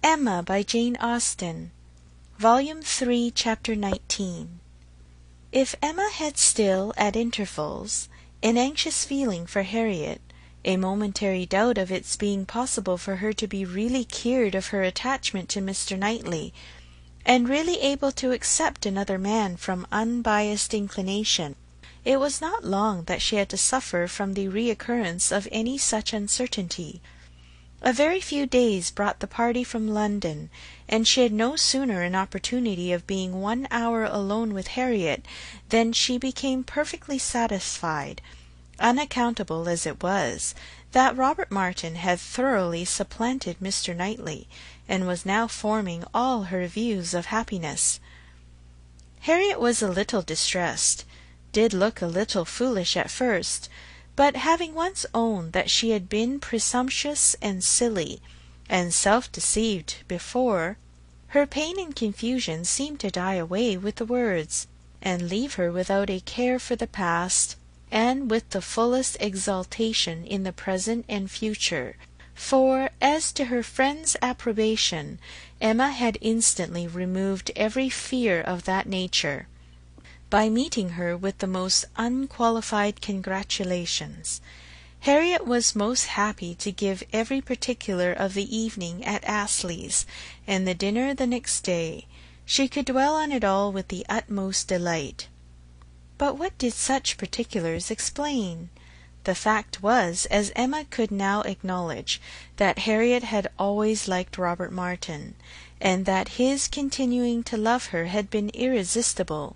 Emma by Jane Austen, Volume 3, Chapter 19. If Emma had still, at intervals, an anxious feeling for Harriet, a momentary doubt of its being possible for her to be really cured of her attachment to Mr. Knightley, and really able to accept another man from unbiassed inclination, it was not long that she had to suffer from the reoccurrence of any such uncertainty. A very few days brought the party from London, and she had no sooner an opportunity of being 1 hour alone with Harriet than she became perfectly satisfied, unaccountable as it was, that Robert Martin had thoroughly supplanted Mr. Knightley, and was now forming all her views of happiness. Harriet was a little distressed, did look a little foolish at first, but having once owned that she had been presumptuous and silly and self-deceived before, her pain and confusion seemed to die away with the words, and leave her without a care for the past, and with the fullest exultation in the present and future, for, as to her friend's approbation, Emma had instantly removed every fear of that nature, by meeting her with the most unqualified congratulations. Harriet was most happy to give every particular of the evening at Astley's, and the dinner the next day. She could dwell on it all with the utmost delight. But what did such particulars explain? The fact was, as Emma could now acknowledge, that Harriet had always liked Robert Martin, and that his continuing to love her had been irresistible.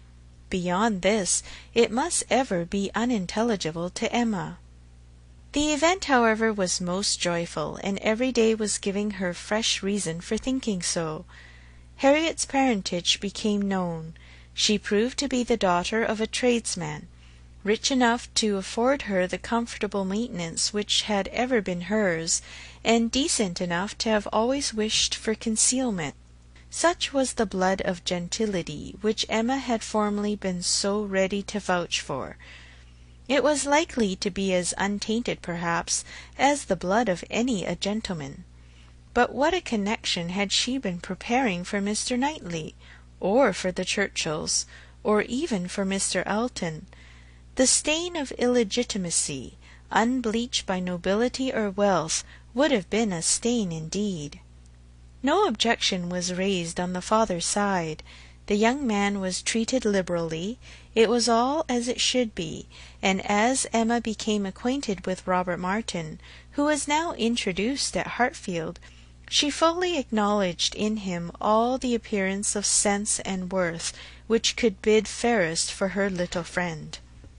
Beyond this, it must ever be unintelligible to Emma. The event, however, was most joyful, and every day was giving her fresh reason for thinking so. Harriet's parentage became known. She proved to be the daughter of a tradesman, rich enough to afford her the comfortable maintenance which had ever been hers, and decent enough to have always wished for concealment. Such was the blood of gentility which Emma had formerly been so ready to vouch for. It was likely to be as untainted, perhaps, as the blood of any a gentleman. But what a connection had she been preparing for Mr. Knightley, or for the Churchills, or even for Mr. Elton! The stain of illegitimacy, unbleached by nobility or wealth, would have been a stain indeed. No objection was raised on the father's side. The young man was treated liberally. It was all as it should be, and as Emma became acquainted with Robert Martin, who was now introduced at Hartfield, she fully acknowledged in him all the appearance of sense and worth which could bid fairest for her little friend.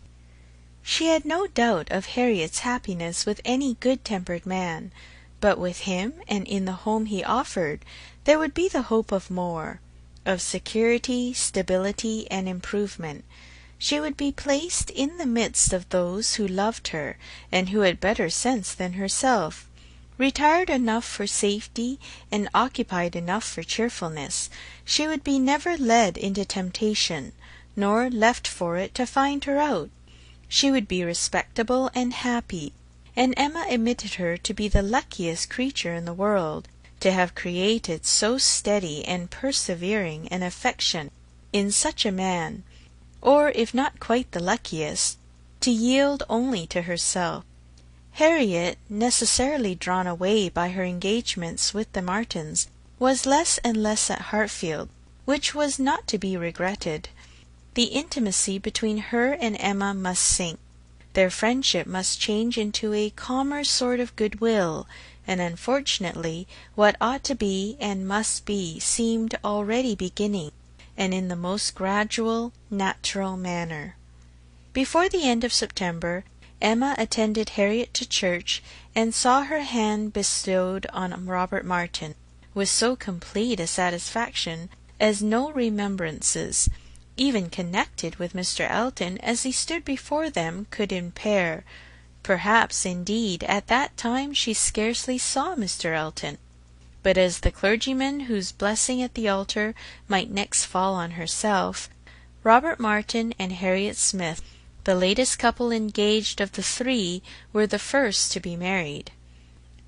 She had no doubt of Harriet's happiness with any good-tempered man, but with him, and in the home he offered, there would be the hope of more, of security, stability, and improvement. She would be placed in the midst of those who loved her, and who had better sense than herself, retired enough for safety, and occupied enough for cheerfulness. She would be never led into temptation, nor left for it to find her out. She would be respectable and happy, and Emma admitted her to be the luckiest creature in the world, to have created so steady and persevering an affection in such a man, or, if not quite the luckiest, to yield only to herself. Harriet, necessarily drawn away by her engagements with the Martins, was less and less at Hartfield, which was not to be regretted. The intimacy between her and Emma must sink. Their friendship must change into a calmer sort of goodwill, and unfortunately what ought to be and must be seemed already beginning, and in the most gradual, natural manner. Before the end of September, Emma attended Harriet to church, and saw her hand bestowed on Robert Martin, with so complete a satisfaction as no remembrances, even connected with Mr. Elton as he stood before them, could impair. Perhaps, indeed, at that time she scarcely saw Mr. Elton, but as the clergyman whose blessing at the altar might next fall on herself, Robert Martin and Harriet Smith, the latest couple engaged of the three, were the first to be married.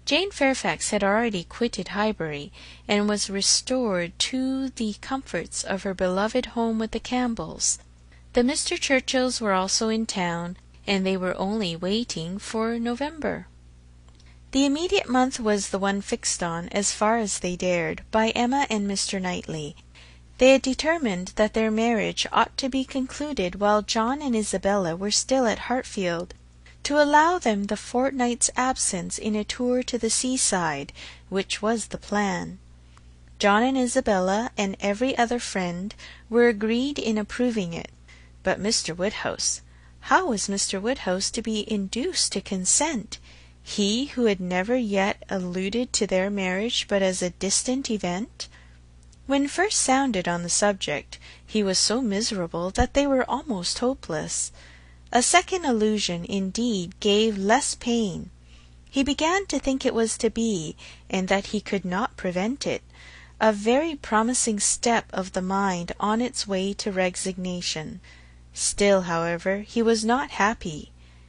Jane Fairfax had already quitted Highbury, and was restored to the comforts of her beloved home with the Campbells. The Mr. Churchills were also in town, and they were only waiting for November. The immediate month was the one fixed on, as far as they dared, by Emma and Mr. Knightley. They had determined that their marriage ought to be concluded while John and Isabella were still at Hartfield, to allow them the fortnight's absence in a tour to the seaside, which was the plan. John and Isabella and every other friend were agreed in approving it, but Mr. Woodhouse, how was Mr. Woodhouse to be induced to consent, he who had never yet alluded to their marriage but as a distant event? When first sounded on the subject, he was so miserable that they were almost hopeless. A second allusion, indeed, gave less pain. He began to think it was to be, and that he could not prevent it, a very promising step of the mind on its way to resignation. Still, however, he was not happy.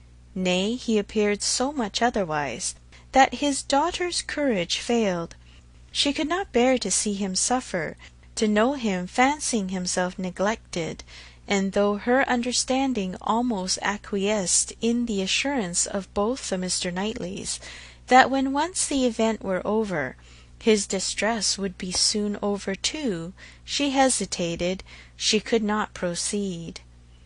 Nay, he appeared so much otherwise, that his daughter's courage failed. She could not bear to see him suffer, to know him fancying himself neglected, and though her understanding almost acquiesced in the assurance of both the Mr. Knightleys, that when once the event were over, his distress would be soon over too, she hesitated, she could not proceed.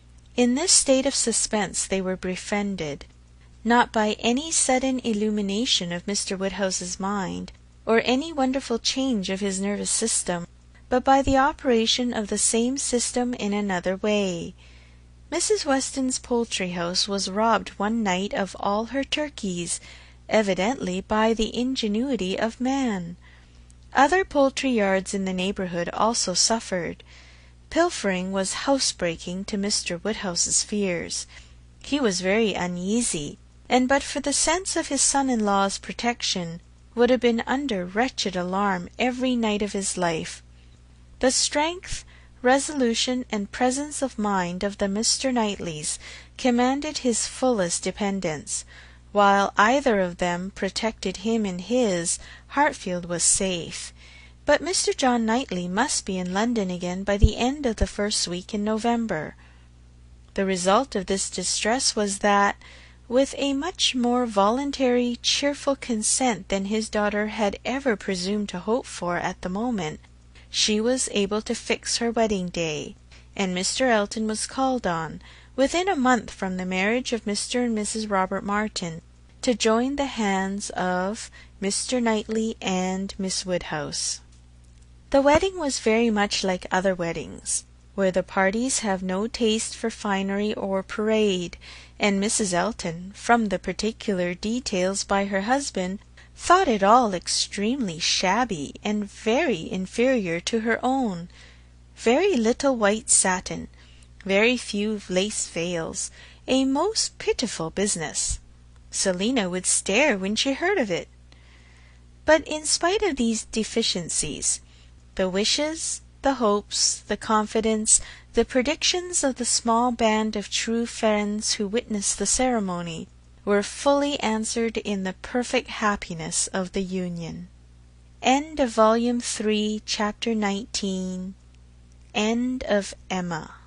In this state of suspense they were befriended, not by any sudden illumination of Mr. Woodhouse's mind, or any wonderful change of his nervous system, but by the operation of the same system in another way. Mrs. Weston's poultry-house was robbed one night of all her turkeys, evidently by the ingenuity of man. Other poultry-yards in the neighbourhood also suffered. Pilfering was housebreaking to Mr. Woodhouse's fears. He was very uneasy, and but for the sense of his son-in-law's protection, would have been under wretched alarm every night of his life. The strength, resolution, and presence of mind of the Mr. Knightleys commanded his fullest dependence. While either of them protected him and his, Hartfield was safe. But Mr. John Knightley must be in London again by the end of the first week in November. The result of this distress was that, with a much more voluntary, cheerful consent than his daughter had ever presumed to hope for at the moment, she was able to fix her wedding day, and Mr. Elton was called on, within a month from the marriage of Mr. and Mrs. Robert Martin, to join the hands of Mr. Knightley and Miss Woodhouse. The wedding was very much like other weddings, where the parties have no taste for finery or parade, and Mrs. Elton, from the particular details by her husband, thought it all extremely shabby and very inferior to her own. Very little white satin, very few lace veils, a most pitiful business. Selina would stare when she heard of it. But in spite of these deficiencies, the wishes, the hopes, the confidence, the predictions of the small band of true friends who witnessed the ceremony were fully answered in the perfect happiness of the union. End of Volume 3, Chapter 19. End of Emma.